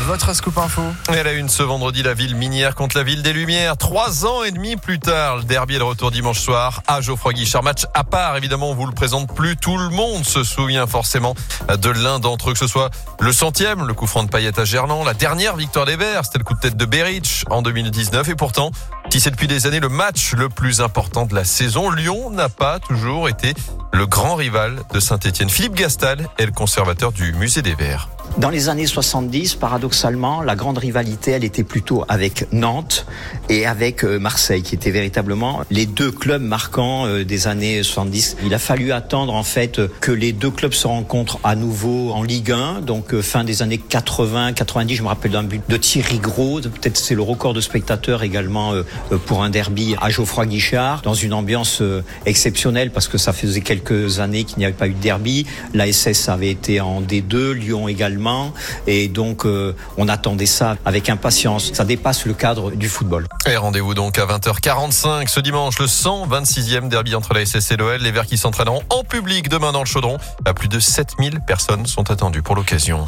votre scoop info. Elle a une ce vendredi, la ville minière contre la ville des Lumières. 3 ans et demi plus tard, le derby est de retour dimanche soir à Geoffroy-Guichard. Match à part, évidemment, on vous le présente plus. Tout le monde se souvient forcément de l'un d'entre eux, que ce soit le 100e, le coup franc de Payet à Gerland, la dernière victoire des Verts, c'était le coup de tête de Beric en 2019. Et pourtant, si c'est depuis des années le match le plus important de la saison, Lyon n'a pas toujours été le grand rival de Saint-Etienne. Philippe Gastal est le conservateur du musée des Verts. Dans les années 70, paradoxalement, la grande rivalité, elle était plutôt avec Nantes et avec Marseille, qui étaient véritablement les deux clubs marquants des années 70. Il a fallu attendre, en fait, que les deux clubs se rencontrent à nouveau en Ligue 1, donc fin des années 80, 90. Je me rappelle d'un but de Thierry Gros. Peut-être c'est le record de spectateurs également pour un derby à Geoffroy-Guichard, dans une ambiance exceptionnelle, parce que ça faisait quelques années qu'il n'y avait pas eu de derby. La SS avait été en D2, Lyon également. Et donc, on attendait ça avec impatience. Ça dépasse le cadre du football. Et rendez-vous donc à 20h45 ce dimanche, le 126e derby entre la SS et l'OL. Les Verts qui s'entraîneront en public demain dans le Chaudron. Plus de 7000 personnes sont attendues pour l'occasion.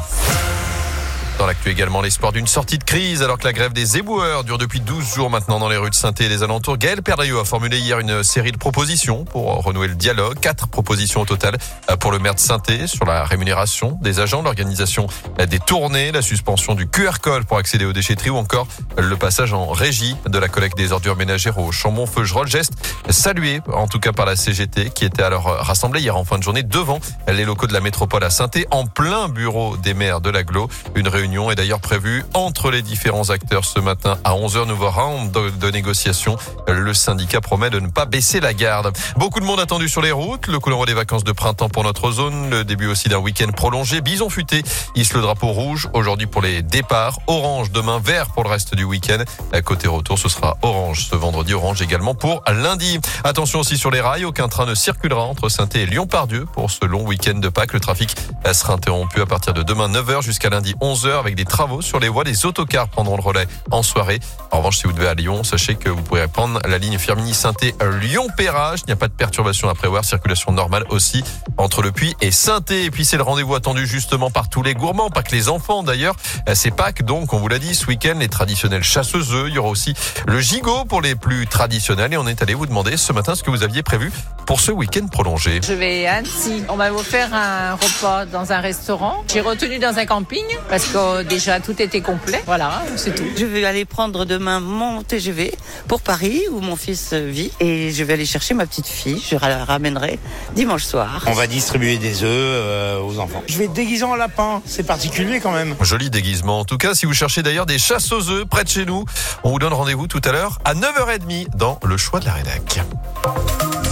Dans l'actu également, l'espoir d'une sortie de crise alors que la grève des éboueurs dure depuis 12 jours maintenant dans les rues de Saint-Étienne et des alentours. Gaël Perdriau a formulé hier une série de propositions pour renouer le dialogue. 4 propositions au total pour le maire de Saint-Étienne sur la rémunération des agents, l'organisation des tournées, la suspension du QR code pour accéder aux déchetteries ou encore le passage en régie de la collecte des ordures ménagères au Chambon-Feugerolles. Geste salué en tout cas par la CGT qui était alors rassemblée hier en fin de journée devant les locaux de la métropole à Saint-Étienne en plein bureau des maires de l'agglo. Une réunion est d'ailleurs prévue entre les différents acteurs ce matin à 11h. Nouveau round de négociation. Le syndicat promet de ne pas baisser la garde. Beaucoup de monde attendu sur les routes. Le coup d'envoi des vacances de printemps pour notre zone. Le début aussi d'un week-end prolongé. Bison futé hisse le drapeau rouge aujourd'hui pour les départs. Orange demain, vert pour le reste du week-end. Côté retour, ce sera orange ce vendredi. Orange également pour lundi. Attention aussi sur les rails. Aucun train ne circulera entre Saint-Étienne et Lyon-Pardieu pour ce long week-end de Pâques. Le trafic sera interrompu à partir de demain 9h jusqu'à lundi 11h avec des travaux sur les voies. Les autocars prendront le relais en soirée. En revanche, si vous devez à Lyon, sachez que vous pourrez prendre la ligne Firminy-Saint-Étienne Lyon-Péage. Il n'y a pas de perturbation à prévoir. Circulation normale aussi entre Le Puy et Saint-Étienne. Et puis c'est le rendez-vous attendu justement par tous les gourmands, pas que les enfants d'ailleurs. C'est Pâques donc, on vous l'a dit, ce week-end, les traditionnels chasseuses. Il y aura aussi le gigot pour les plus traditionnels. Et on est allé vous demander ce matin ce que vous aviez prévu pour ce week-end prolongé. Je vais à Annecy. On va vous faire un repas dans un restaurant. J'ai retenu dans un camping parce que déjà tout était complet. Voilà, c'est tout. Je vais aller prendre demain mon TGV pour Paris où mon fils vit et je vais aller chercher ma petite fille. Je la ramènerai dimanche soir. On va distribuer des œufs aux enfants. Je vais être déguisé en lapin. C'est particulier quand même. Joli déguisement. En tout cas, si vous cherchez d'ailleurs des chasses aux œufs près de chez nous, on vous donne rendez-vous tout à l'heure à 9h30 dans le choix de la rédac.